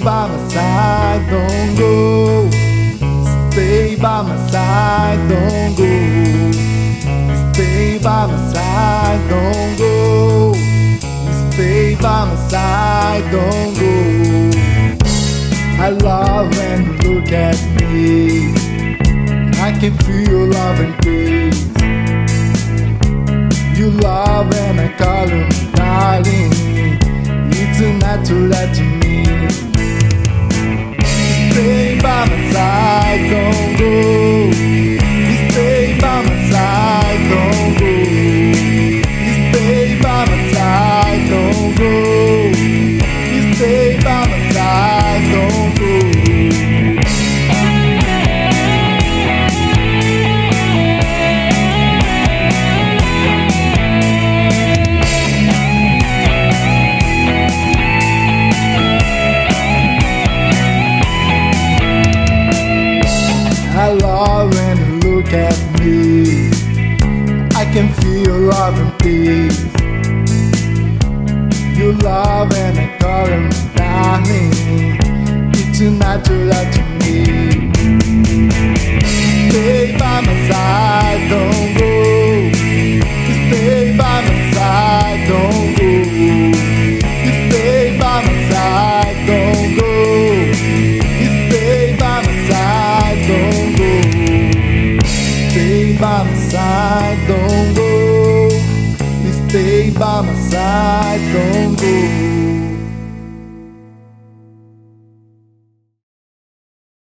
by my side, don't go. Stay by my side, don't go. Stay by my side, don't go. Stay by my side, don't go. I love when you look at me. I can feel love and peace. You love when I call you darling. It's natural to me. Stay by my side, don't go. Stay by my side, don't go. Stay by my side, don't go. Stay by my side, don't go. I love when you look at me. I can feel love and peace. You love when I call him darling. It's natural to me.